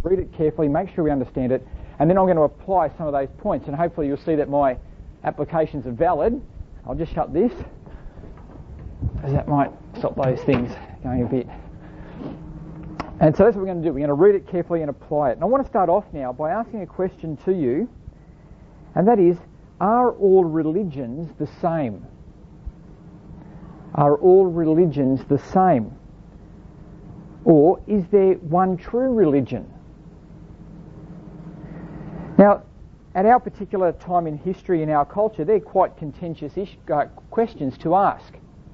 read it carefully, make sure we understand it, and then I'm going to apply some of those points, and hopefully you'll see that my applications are valid. I'll just shut this, because that might stop those things going a bit. And so that's what we're going to do. We're going to read it carefully and apply it. And I want to start off now by asking a question to you, and that is, are all religions the same? Are all religions the same? Or is there one true religion? Now, at our particular time in history, in our culture, they're quite contentious questions to ask.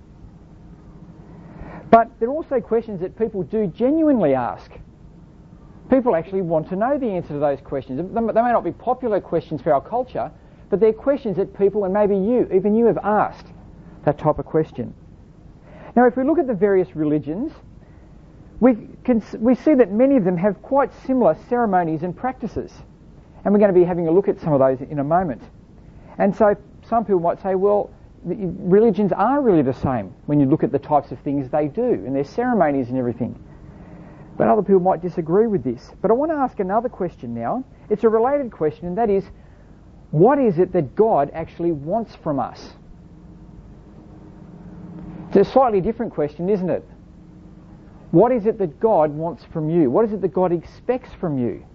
But they're also questions that people do genuinely ask. People actually want to know the answer to those questions. They may not be popular questions for our culture, but they're questions that people, and maybe you, even you, have asked that type of question. Now, if we look at the various religions, we see that many of them have quite similar ceremonies and practices. And we're going to be having a look at some of those in a moment. And so some people might say, well, religions are really the same when you look at the types of things they do and their ceremonies and everything. But other people might disagree with this. But I want to ask another question now. It's a related question, and that is, what is it that God actually wants from us? It's a slightly different question, isn't it? What is it that God wants from you? What is it that God expects from you?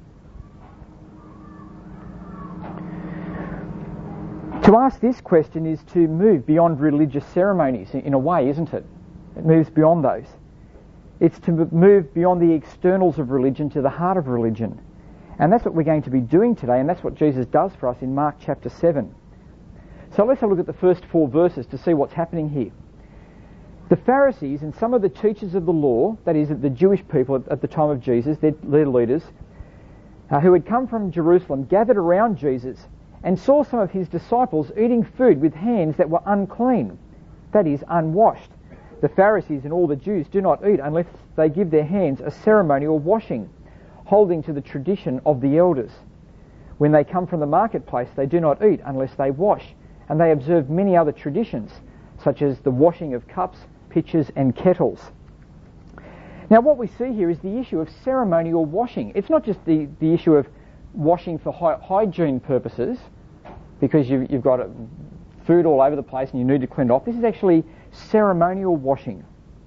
To ask this question is to move beyond religious ceremonies in a way, isn't it? It moves beyond those. It's to move beyond the externals of religion to the heart of religion. And that's what we're going to be doing today, and that's what Jesus does for us in Mark chapter 7. So let's have a look at the first 4 verses to see what's happening here. The Pharisees and some of the teachers of the law, that is, the Jewish people at the time of Jesus, their leaders, who had come from Jerusalem, gathered around Jesus and saw some of his disciples eating food with hands that were unclean, that is, unwashed. The Pharisees and all the Jews do not eat unless they give their hands a ceremonial washing, holding to the tradition of the elders. When they come from the marketplace, they do not eat unless they wash, and they observe many other traditions, such as the washing of cups, pitchers, and kettles. Now, what we see here is the issue of ceremonial washing. It's not just the issue of washing for hygiene purposes, because you've got food all over the place and you need to clean it off. This is actually ceremonial washing.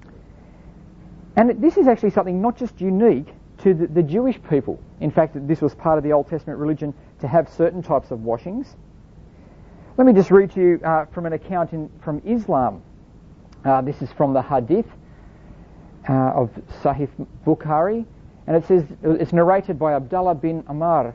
And this is actually something not just unique to the Jewish people. In fact, this was part of the Old Testament religion to have certain types of washings. Let me just read to you from an account from Islam. This is from the Hadith of Sahih Bukhari, and it says, it's narrated by Abdullah bin Amr.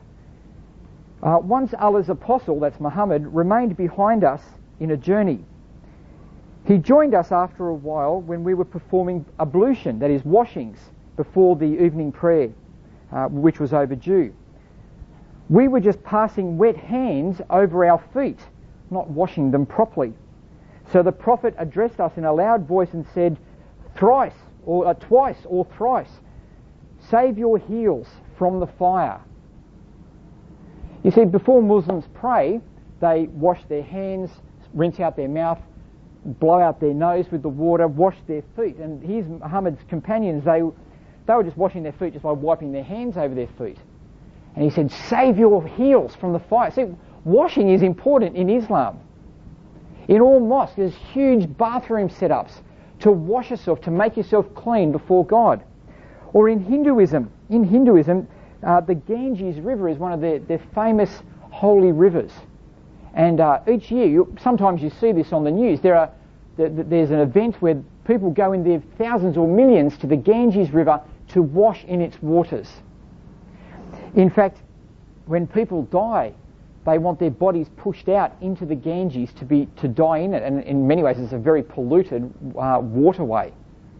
Once Allah's apostle, that's Muhammad, remained behind us in a journey. He joined us after a while when we were performing ablution, that is, washings, before the evening prayer, which was overdue. We were just passing wet hands over our feet, not washing them properly. So the Prophet addressed us in a loud voice and said, twice or thrice, save your heels from the fire. You see, before Muslims pray, they wash their hands, rinse out their mouth, blow out their nose with the water, wash their feet. And here's Muhammad's companions, they were just washing their feet just by wiping their hands over their feet. And he said, save your heels from the fire. See, washing is important in Islam. In all mosques, there's huge bathroom setups to wash yourself, to make yourself clean before God. Or in Hinduism, the Ganges River is one of their famous holy rivers. And each year, sometimes you see this on the news, there's an event where people go in there, thousands or millions, to the Ganges River to wash in its waters. In fact, when people die, they want their bodies pushed out into the Ganges to die in it, and in many ways it's a very polluted waterway.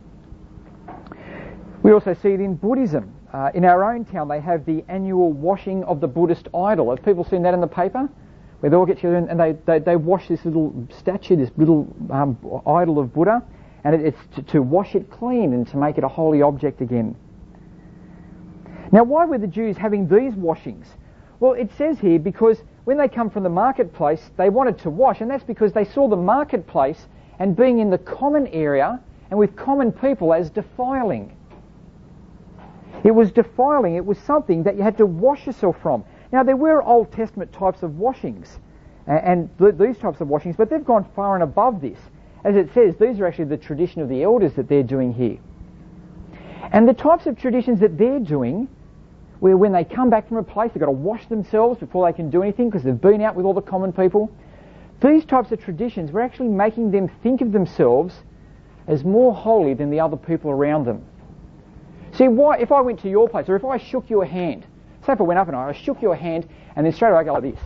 We also see it in Buddhism. In our own town they have the annual washing of the Buddhist idol. Have people seen that in the paper? Where they all get together and they wash this little statue, this little idol of Buddha, and it's to wash it clean and to make it a holy object again. Now, why were the Jews having these washings? Well, it says here because when they come from the marketplace, they wanted to wash, and that's because they saw the marketplace and being in the common area and with common people as defiling. It was defiling. It was something that you had to wash yourself from. Now, there were Old Testament types of washings, and these types of washings, but they've gone far and above this. As it says, these are actually the tradition of the elders that they're doing here. And the types of traditions that they're doing, where when they come back from a place, they've got to wash themselves before they can do anything because they've been out with all the common people. These types of traditions were actually making them think of themselves as more holy than the other people around them. See, if I went to your place, or if I shook your hand, say if I went up and I shook your hand, and then straight away I go like this.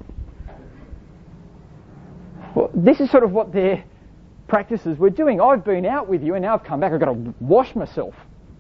Well, this is sort of what their practices were doing. I've been out with you, and now I've come back, I've got to wash myself.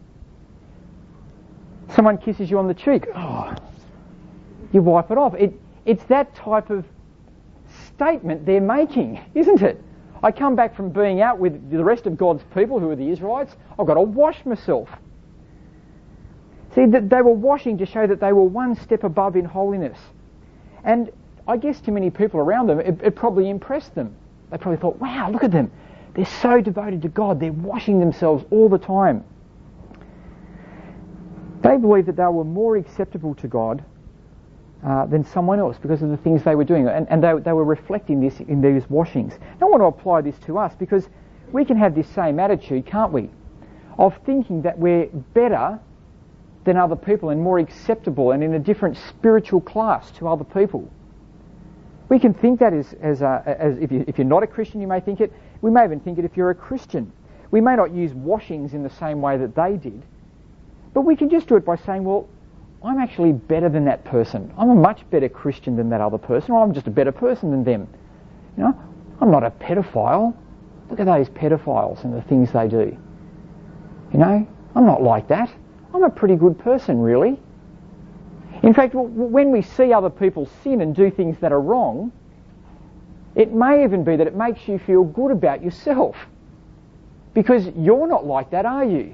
Someone kisses you on the cheek. Oh, you wipe it off. It's that type of statement they're making, isn't it? I come back from being out with the rest of God's people, who are the Israelites. I've got to wash myself. See, they were washing to show that they were one step above in holiness. And I guess to many people around them, it probably impressed them. They probably thought, wow, look at them. They're so devoted to God. They're washing themselves all the time. They believed that they were more acceptable to God than someone else because of the things they were doing. And they were reflecting this in these washings. Now, I want to apply this to us because we can have this same attitude, can't we? Of thinking that we're better than other people and more acceptable and in a different spiritual class to other people. We can think that as if you're not a Christian, you may think it. We may even think it if you're a Christian. We may not use washings in the same way that they did, but we can just do it by saying, well, I'm actually better than that person. I'm a much better Christian than that other person, or I'm just a better person than them. You know, I'm not a pedophile. Look at those pedophiles and the things they do. You know, I'm not like that. I'm a pretty good person, really. In fact, when we see other people sin and do things that are wrong, it may even be that it makes you feel good about yourself. Because you're not like that, are you?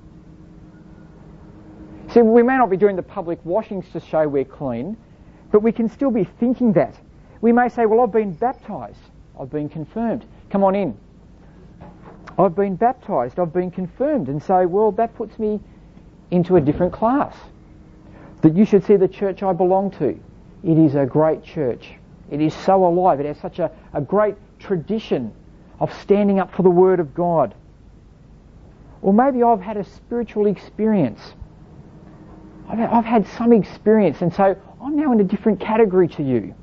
See, we may not be doing the public washings to show we're clean, but we can still be thinking that. We may say, well, I've been baptised. I've been confirmed. Come on in. I've been baptised. I've been confirmed. And say, well, that puts me into a different class. That you should see the church I belong to. It is a great church. It is so alive. It has such a great tradition of standing up for the Word of God. Or maybe I've had a spiritual experience. I've had some experience, and so I'm now in a different category to you.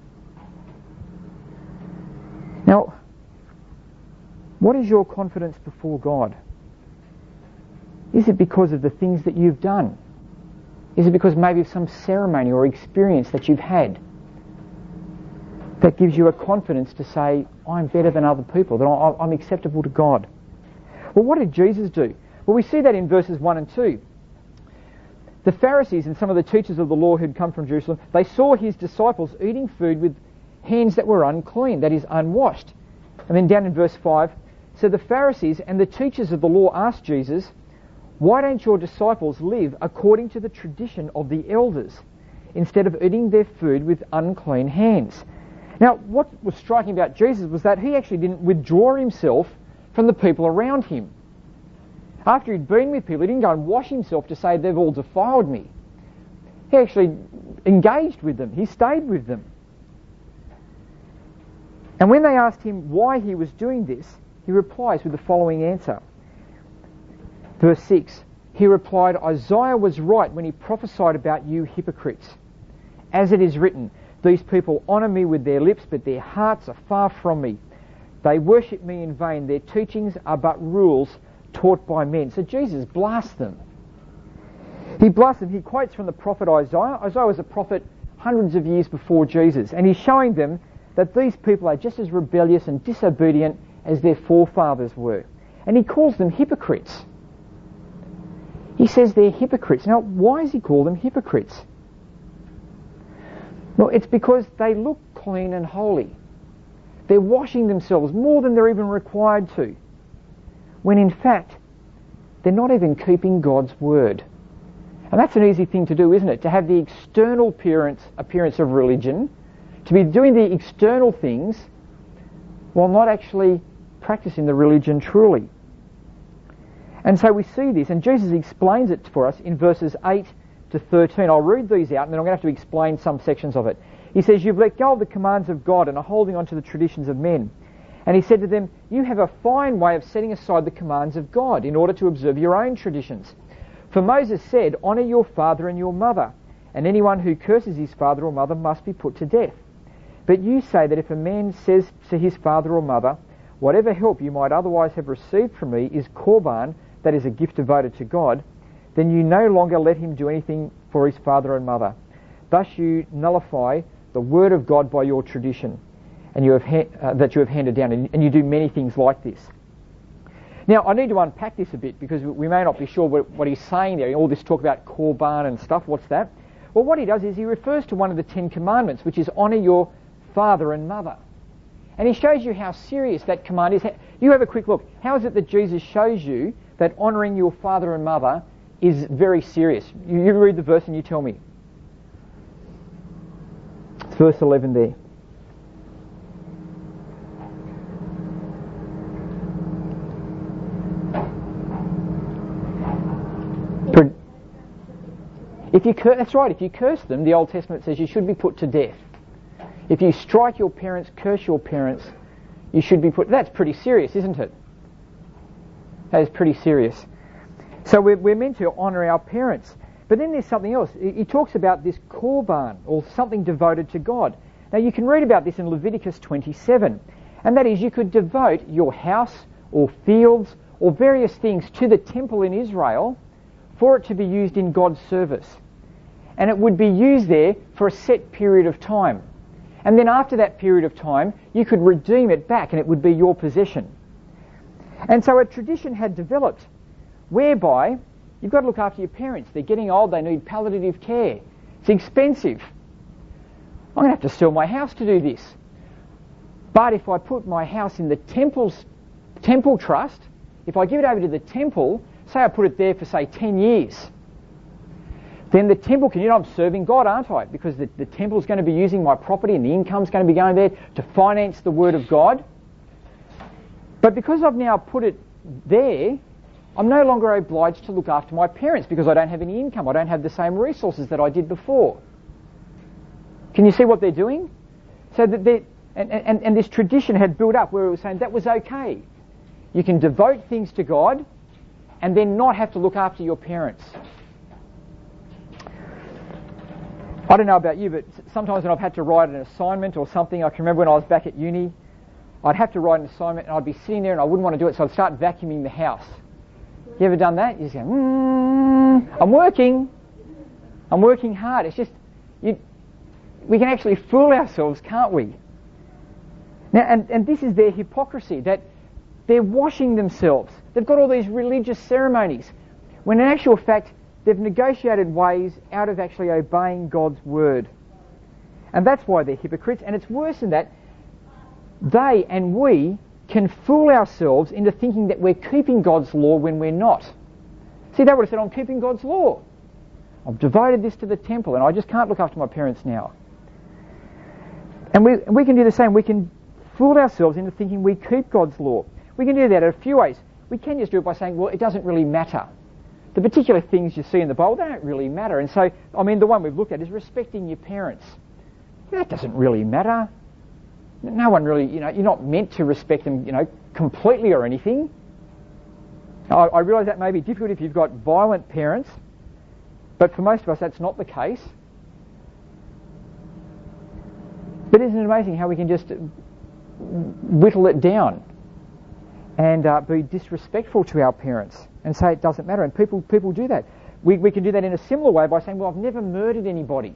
Now, what is your confidence before God? Is it because of the things that you've done? Is it because maybe of some ceremony or experience that you've had that gives you a confidence to say, I'm better than other people, that I'm acceptable to God? Well, what did Jesus do? Well, we see that in verses 1 and 2. The Pharisees and some of the teachers of the law who'd come from Jerusalem, they saw his disciples eating food with hands that were unclean, that is, unwashed. And then down in verse 5, so the Pharisees and the teachers of the law asked Jesus, why don't your disciples live according to the tradition of the elders, instead of eating their food with unclean hands? Now, what was striking about Jesus was that he actually didn't withdraw himself from the people around him. After he'd been with people, he didn't go and wash himself to say they've all defiled me. He actually engaged with them. He stayed with them. And when they asked him why he was doing this, he replies with the following answer. Verse 6, he replied, Isaiah was right when he prophesied about you hypocrites. As it is written, these people honour me with their lips, but their hearts are far from me. They worship me in vain. Their teachings are but rules taught by men. So Jesus blasts them. He blasts them. He quotes from the prophet Isaiah. Isaiah was a prophet hundreds of years before Jesus. And he's showing them that these people are just as rebellious and disobedient as their forefathers were. And he calls them hypocrites. He says they're hypocrites. Now, why does he call them hypocrites? Well, it's because they look clean and holy. They're washing themselves more than they're even required to, when in fact, they're not even keeping God's word. And that's an easy thing to do, isn't it? To have the external appearance of religion, to be doing the external things, while not actually practicing the religion truly. And so we see this, and Jesus explains it for us in verses 8 to 13. I'll read these out, and then I'm going to have to explain some sections of it. He says, "You've let go of the commands of God and are holding on to the traditions of men." And he said to them, "You have a fine way of setting aside the commands of God in order to observe your own traditions. For Moses said, 'Honour your father and your mother,' and anyone who curses his father or mother must be put to death. But you say that if a man says to his father or mother, 'Whatever help you might otherwise have received from me is korban,' that is a gift devoted to God, then you no longer let him do anything for his father and mother. Thus you nullify the word of God by your tradition, and that you have handed down, and you do many things like this." Now, I need to unpack this a bit because we may not be sure what he's saying there. All this talk about korban and stuff, what's that? Well, what he does is he refers to one of the 10 commandments, which is honour your father and mother. And he shows you how serious that command is. You have a quick look. How is it that Jesus shows you that honouring your father and mother is very serious? You read the verse and you tell me. It's verse 11 there. That's right, if you curse them, the Old Testament says you should be put to death. If you strike your parents, curse your parents, you should be put... That's pretty serious, isn't it? That is pretty serious. So we're meant to honour our parents. But then there's something else. He talks about this korban, or something devoted to God. Now you can read about this in Leviticus 27. And that is, you could devote your house or fields or various things to the temple in Israel for it to be used in God's service. And it would be used there for a set period of time. And then after that period of time, you could redeem it back and it would be your possession. And so a tradition had developed whereby you've got to look after your parents. They're getting old, they need palliative care. It's expensive. I'm going to have to sell my house to do this. But if I put my house in the temple trust, if I give it over to the temple, say I put it there for, say, 10 years, then the temple can, I'm serving God, aren't I? Because the temple's going to be using my property and the income's going to be going there to finance the Word of God. But because I've now put it there, I'm no longer obliged to look after my parents because I don't have any income. I don't have the same resources that I did before. Can you see what they're doing? So that and this tradition had built up where it was saying that was okay. You can devote things to God and then not have to look after your parents. I don't know about you, but sometimes when I've had to write an assignment or something, I can remember when I was back at uni, I'd have to write an assignment and I'd be sitting there and I wouldn't want to do it, so I'd start vacuuming the house. You ever done that? You just go, I'm working hard. It's just, we can actually fool ourselves, can't we? Now, and this is their hypocrisy, that they're washing themselves. They've got all these religious ceremonies, when in actual fact, they've negotiated ways out of actually obeying God's word. And that's why they're hypocrites. And it's worse than that. They and we can fool ourselves into thinking that we're keeping God's law when we're not. See, they would have said, I'm keeping God's law. I've devoted this to the temple and I just can't look after my parents now. And we can do the same. We can fool ourselves into thinking we keep God's law. We can do that in a few ways. We can just do it by saying, well, it doesn't really matter. The particular things you see in the Bible, they don't really matter. And so, the one we've looked at is respecting your parents. That doesn't really matter. No one really, you're not meant to respect them, completely or anything. I realise that may be difficult if you've got violent parents, but for most of us that's not the case. But isn't it amazing how we can just whittle it down and be disrespectful to our parents and say it doesn't matter? And people do that. We can do that in a similar way by saying, well, I've never murdered anybody.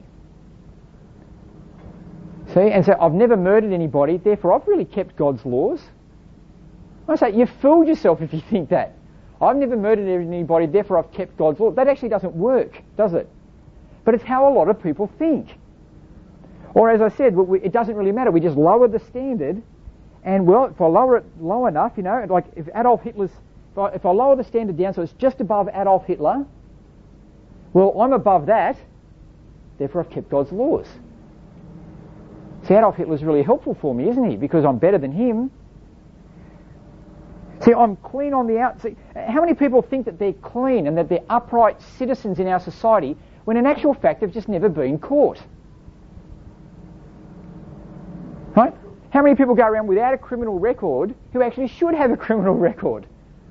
See? And so I've never murdered anybody, therefore I've really kept God's laws. I say, you've fooled yourself if you think that. I've never murdered anybody, therefore I've kept God's laws. That actually doesn't work, does it? But it's how a lot of people think. Or as I said, it doesn't really matter. We just lower the standard, and well, if I lower it low enough, like if Adolf Hitler's, if I lower the standard down so it's just above Adolf Hitler, well, I'm above that, therefore I've kept God's laws. See, Adolf Hitler's really helpful for me, isn't he? Because I'm better than him. See, I'm clean on the outside. How many people think that they're clean and that they're upright citizens in our society when in actual fact they've just never been caught? Right? How many people go around without a criminal record who actually should have a criminal record?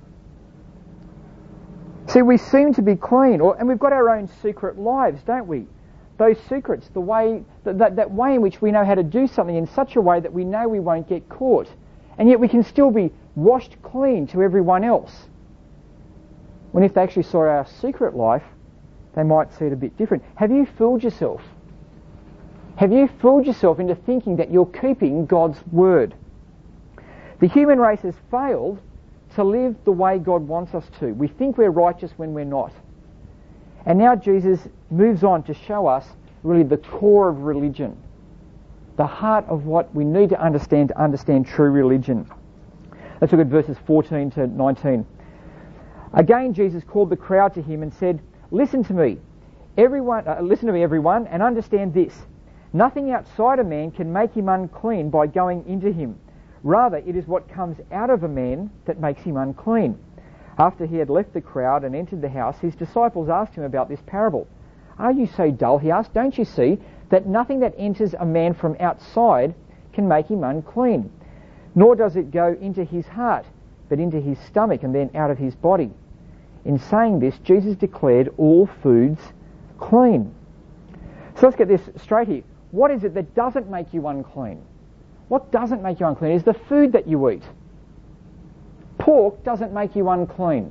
See, we seem to be clean, and we've got our own secret lives, don't we? Those secrets, the way that way in which we know how to do something in such a way that we know we won't get caught, and yet we can still be washed clean to everyone else. When if they actually saw our secret life, they might see it a bit different. Have you fooled yourself? Have you fooled yourself into thinking that you're keeping God's word? The human race has failed to live the way God wants us to. We think we're righteous when we're not. And now Jesus moves on to show us really the core of religion, the heart of what we need to understand true religion. Let's look at verses 14 to 19. Again, Jesus called the crowd to him and said, Listen to me, everyone, and understand this. Nothing outside a man can make him unclean by going into him. Rather, it is what comes out of a man that makes him unclean. After he had left the crowd and entered the house, his disciples asked him about this parable. Are you so dull, he asked, don't you see that nothing that enters a man from outside can make him unclean? Nor does it go into his heart, but into his stomach and then out of his body. In saying this, Jesus declared all foods clean. So let's get this straight here. What is it that doesn't make you unclean? What doesn't make you unclean is the food that you eat. Pork doesn't make you unclean.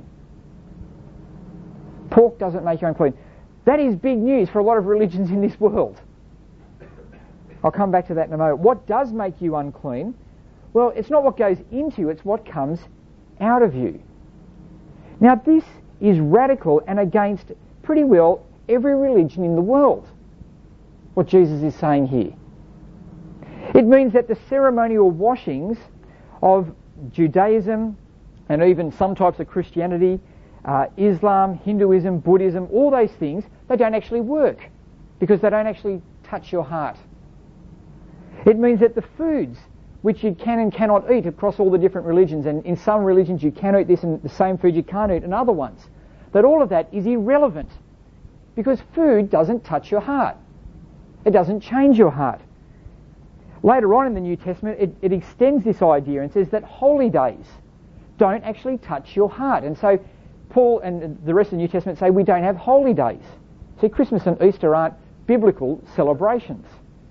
Pork doesn't make you unclean. That is big news for a lot of religions in this world. I'll come back to that in a moment. What does make you unclean? Well, it's not what goes into you, it's what comes out of you. Now, this is radical and against pretty well every religion in the world, what Jesus is saying here. It means that the ceremonial washings of Judaism and even some types of Christianity, Islam, Hinduism, Buddhism, all those things, they don't actually work because they don't actually touch your heart. It means that the foods which you can and cannot eat across all the different religions, and in some religions you can eat this and the same food you can't eat in other ones, that all of that is irrelevant because food doesn't touch your heart. It doesn't change your heart. Later on in the New Testament, it extends this idea and says that holy days don't actually touch your heart. And so Paul and the rest of the New Testament say we don't have holy days. See, Christmas and Easter aren't biblical celebrations.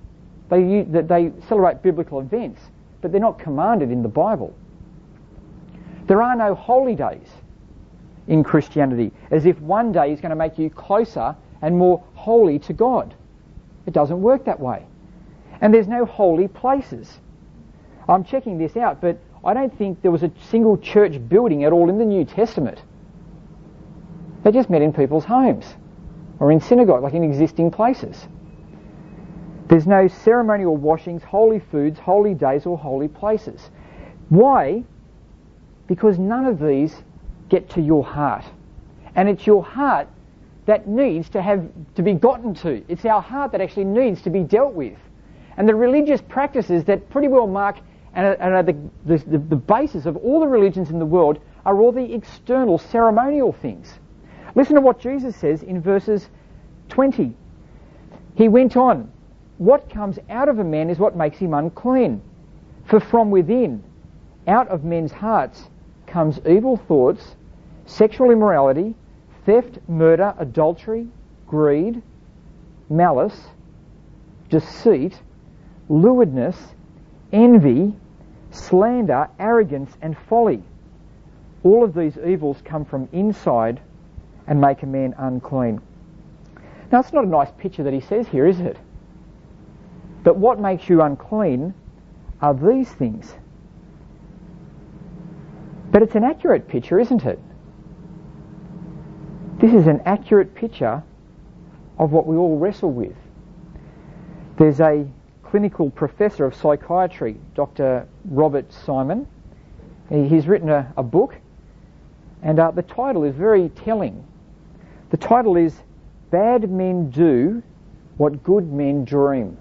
They celebrate biblical events, but they're not commanded in the Bible. There are no holy days in Christianity, as if one day is going to make you closer and more holy to God. It doesn't work that way. And there's no holy places. I'm checking this out, but I don't think there was a single church building at all in the New Testament. They just met in people's homes or in synagogue, like in existing places. There's no ceremonial washings, holy foods, holy days, or holy places. Why? Because none of these get to your heart. And it's your heart that needs to be gotten to. It's our heart that actually needs to be dealt with. And the religious practices that pretty well mark and are the basis of all the religions in the world are all the external ceremonial things. Listen to what Jesus says in verses 20. He went on, what comes out of a man is what makes him unclean. For from within, out of men's hearts, comes evil thoughts, sexual immorality, theft, murder, adultery, greed, malice, deceit, lewdness, envy, slander, arrogance, and folly. All of these evils come from inside and make a man unclean. Now, it's not a nice picture that he says here, is it? But what makes you unclean are these things. But it's an accurate picture, isn't it? This is an accurate picture of what we all wrestle with. There's a clinical professor of psychiatry, Dr. Robert Simon. He's written a book, and the title is very telling. The title is Bad Men Do What Good Men Dream.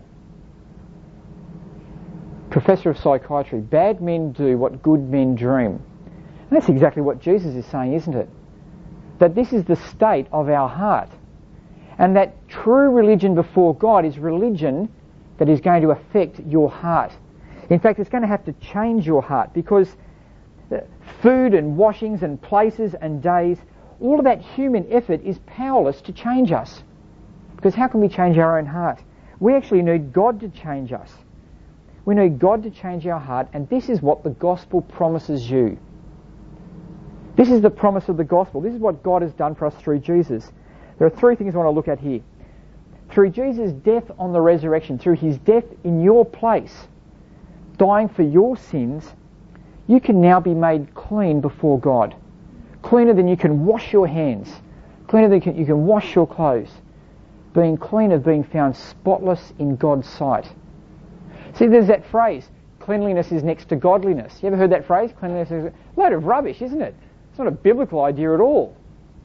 Professor of Psychiatry, Bad Men Do What Good Men Dream. That's exactly what Jesus is saying, isn't it? That this is the state of our heart. And that true religion before God is religion that is going to affect your heart. In fact, it's going to have to change your heart, because food and washings and places and days, all of that human effort is powerless to change us. Because how can we change our own heart? We actually need God to change us. We need God to change our heart, and this is what the gospel promises you. This is the promise of the gospel. This is what God has done for us through Jesus. There are three things I want to look at here. Through Jesus' death on the resurrection, through his death in your place, dying for your sins, you can now be made clean before God. Cleaner than you can wash your hands. Cleaner than you can wash your clothes. Being clean of being found spotless in God's sight. See, there's that phrase, cleanliness is next to godliness. You ever heard that phrase? Cleanliness is a load of rubbish, isn't it? It's not a biblical idea at all.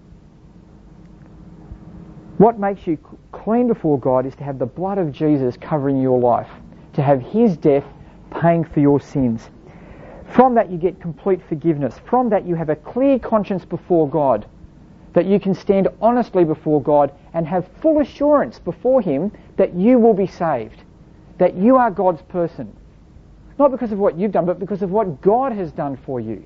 What makes you clean before God is to have the blood of Jesus covering your life, to have his death paying for your sins. From that you get complete forgiveness. From that you have a clear conscience before God, that you can stand honestly before God and have full assurance before him that you will be saved, that you are God's person. Not because of what you've done, but because of what God has done for you.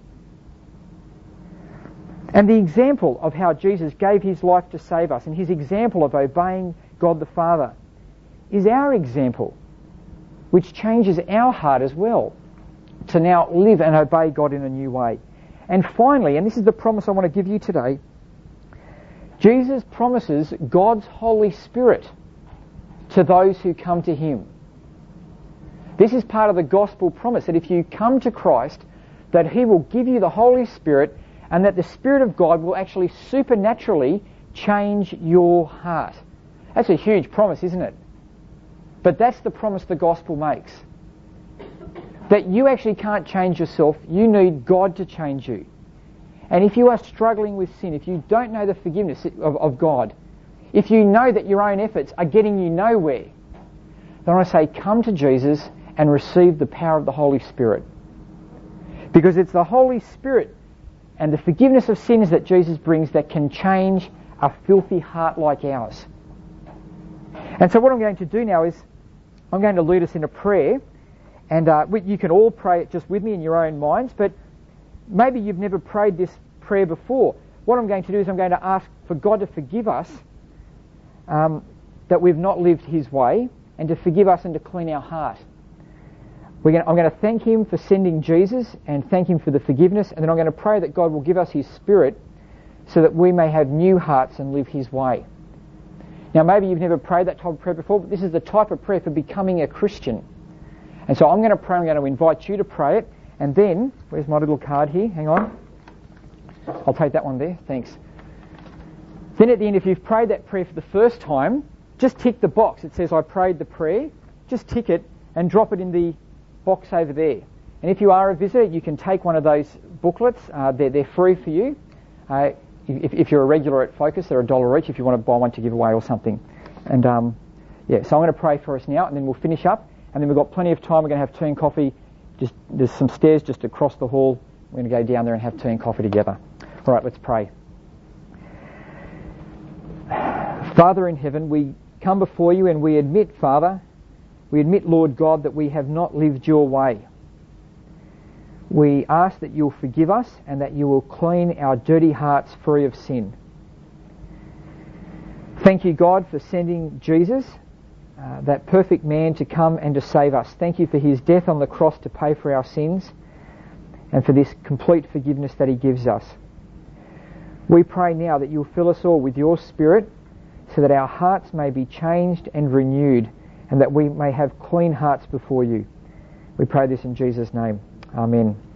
And the example of how Jesus gave his life to save us, and his example of obeying God the Father, is our example, which changes our heart as well, to now live and obey God in a new way. And finally, and this is the promise I want to give you today, Jesus promises God's Holy Spirit to those who come to him. This is part of the gospel promise, that if you come to Christ, that he will give you the Holy Spirit, and that the Spirit of God will actually supernaturally change your heart. That's a huge promise, isn't it? But that's the promise the gospel makes. That you actually can't change yourself, you need God to change you. And if you are struggling with sin, if you don't know the forgiveness of God, if you know that your own efforts are getting you nowhere, then I say come to Jesus and receive the power of the Holy Spirit. Because it's the Holy Spirit and the forgiveness of sins that Jesus brings that can change a filthy heart like ours. And so what I'm going to do now is I'm going to lead us in a prayer, and you can all pray it just with me in your own minds, but maybe you've never prayed this prayer before. What I'm going to do is I'm going to ask for God to forgive us that we've not lived his way, and to forgive us and to clean our heart. I'm going to thank him for sending Jesus and thank him for the forgiveness, and then I'm going to pray that God will give us his Spirit so that we may have new hearts and live his way. Now maybe you've never prayed that type of prayer before, but this is the type of prayer for becoming a Christian. And so I'm going to pray, I'm going to invite you to pray it, and then, where's my little card here? Hang on. I'll take that one there, thanks. Then at the end, if you've prayed that prayer for the first time, just tick the box. It says, I prayed the prayer. Just tick it and drop it in the box over there. And if you are a visitor, you can take one of those booklets. They're free for you. If you're a regular at Focus, they're $1 each if you want to buy one to give away or something. And so I'm going to pray for us now, and then we'll finish up. And then we've got plenty of time. We're going to have tea and coffee. There's some stairs just across the hall. We're going to go down there and have tea and coffee together. All right, let's pray. Father in heaven, we come before you and we admit, Father, Lord God, that we have not lived your way. We ask that you'll forgive us and that you will clean our dirty hearts free of sin. Thank you, God, for sending Jesus, that perfect man, to come and to save us. Thank you for his death on the cross to pay for our sins and for this complete forgiveness that he gives us. We pray now that you'll fill us all with your Spirit so that our hearts may be changed and renewed, and that we may have clean hearts before you. We pray this in Jesus' name. Amen.